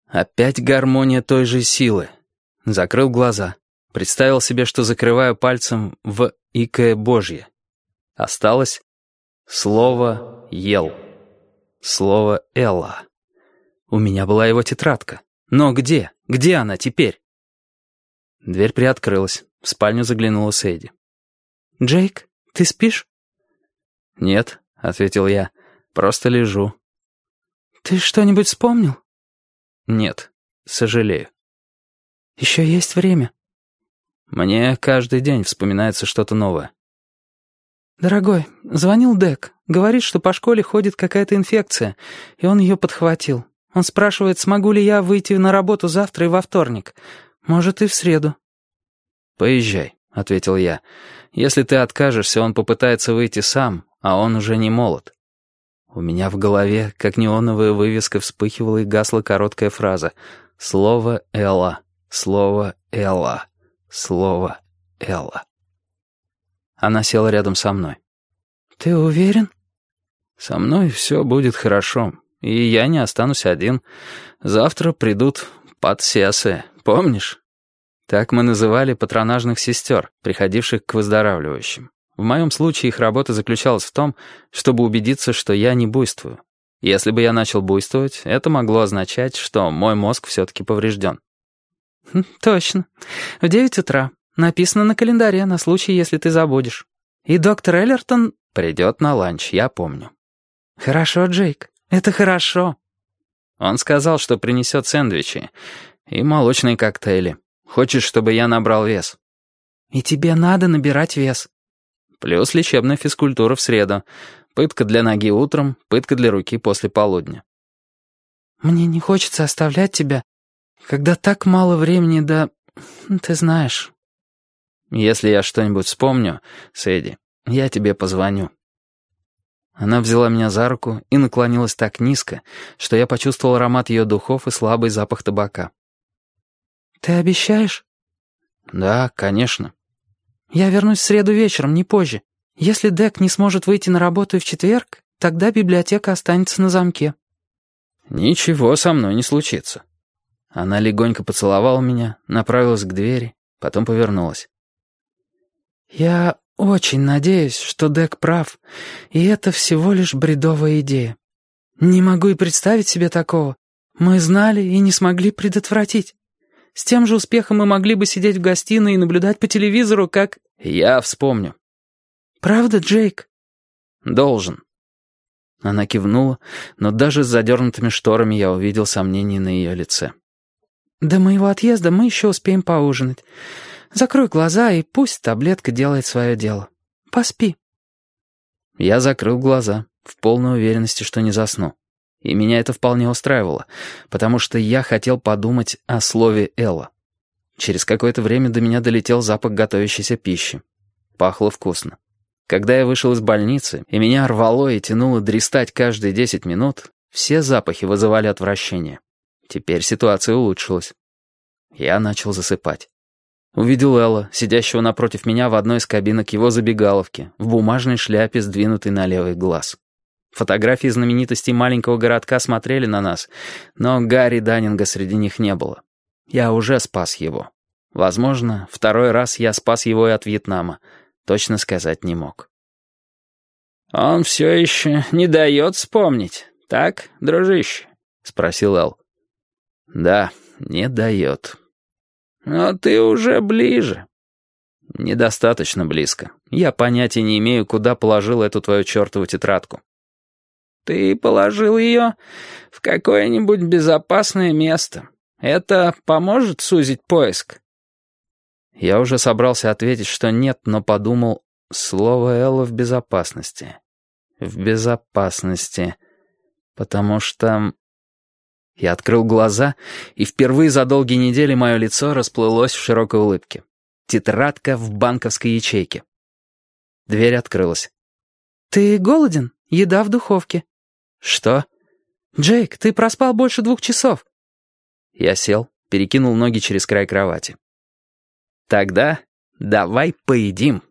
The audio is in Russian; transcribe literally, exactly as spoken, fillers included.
Опять гармония той же силы. Закрыл глаза. Представил себе, что закрываю пальцем в «Икое Божье». Осталось слово «ел». Слово «элла». У меня была его тетрадка. Но где? Где она теперь? Дверь приоткрылась. В спальню заглянула Сэйди. «Джейк, ты спишь?» «Нет», — ответил я, — «просто лежу». «Ты что-нибудь вспомнил?» «Нет, сожалею». «Еще есть время». «Мне каждый день вспоминается что-то новое». «Дорогой, звонил Дек. Говорит, что по школе ходит какая-то инфекция, и он ее подхватил. Он спрашивает, смогу ли я выйти на работу завтра и во вторник. Может, и в среду». «Поезжай», — ответил я. «Если ты откажешься, он попытается выйти сам, а он уже не молод». У меня в голове, как неоновая вывеска, вспыхивала и гасла короткая фраза. Слово «Элла», слово «Элла», слово «Элла». Она села рядом со мной. «Ты уверен?» «Со мной все будет хорошо, и я не останусь один. Завтра придут подсесы, помнишь?» Так мы называли патронажных сестер, приходивших к выздоравливающим. В моем случае их работа заключалась в том, чтобы убедиться, что я не буйствую. Если бы я начал буйствовать, это могло означать, что мой мозг все-таки поврежден. «Точно. В девять утра. Написано на календаре, на случай, если ты забудешь. И доктор Эллертон придет на ланч, я помню». «Хорошо, Джейк. Это хорошо». Он сказал, что принесет сэндвичи и молочные коктейли. Хочешь, чтобы я набрал вес? «И тебе надо набирать вес». Плюс лечебная физкультура в среду. Пытка для ноги утром, пытка для руки после полудня. «Мне не хочется оставлять тебя, когда так мало времени до... Ты знаешь...» «Если я что-нибудь вспомню, Сэдди, я тебе позвоню». Она взяла меня за руку и наклонилась так низко, что я почувствовал аромат ее духов и слабый запах табака. «Ты обещаешь?» «Да, конечно». «Я вернусь в среду вечером, не позже. Если Дек не сможет выйти на работу и в четверг, тогда библиотека останется на замке». «Ничего со мной не случится». Она легонько поцеловала меня, направилась к двери, потом повернулась. «Я очень надеюсь, что Дек прав, и это всего лишь бредовая идея. Не могу и представить себе такого. Мы знали и не смогли предотвратить. С тем же успехом мы могли бы сидеть в гостиной и наблюдать по телевизору, как...» «Я вспомню». «Правда, Джейк?» «Должен». Она кивнула, но даже с задернутыми шторами я увидел сомнение на ее лице. «До моего отъезда мы еще успеем поужинать. Закрой глаза, и пусть таблетка делает свое дело. Поспи». Я закрыл глаза, в полной уверенности, что не засну. И меня это вполне устраивало, потому что я хотел подумать о слове «Элла». Через какое-то время до меня долетел запах готовящейся пищи. Пахло вкусно. Когда я вышел из больницы, и меня рвало и тянуло дрестать каждые десять минут, все запахи вызывали отвращение. Теперь ситуация улучшилась. Я начал засыпать. Увидел Элла, сидящего напротив меня в одной из кабинок его забегаловки, в бумажной шляпе, сдвинутой на левый глаз. Фотографии знаменитостей маленького городка смотрели на нас, но Гарри Даннинга среди них не было. Я уже спас его. Возможно, второй раз я спас его и от Вьетнама. Точно сказать не мог. «Он все еще не дает вспомнить, так, дружище?» — спросил Эл. «Да, не дает». «Но ты уже ближе». «Недостаточно близко. Я понятия не имею, куда положил эту твою чертову тетрадку». «Ты положил ее в какое-нибудь безопасное место. Это поможет сузить поиск?» Я уже собрался ответить, что нет, но подумал, слово «Элла» в безопасности. В безопасности. Потому что... Я открыл глаза, и впервые за долгие недели мое лицо расплылось в широкой улыбке. Тетрадка в банковской ячейке. Дверь открылась. «Ты голоден? Еда в духовке». «Что?» «Джейк, ты проспал больше двух часов». Я сел, перекинул ноги через край кровати. «Тогда давай поедим».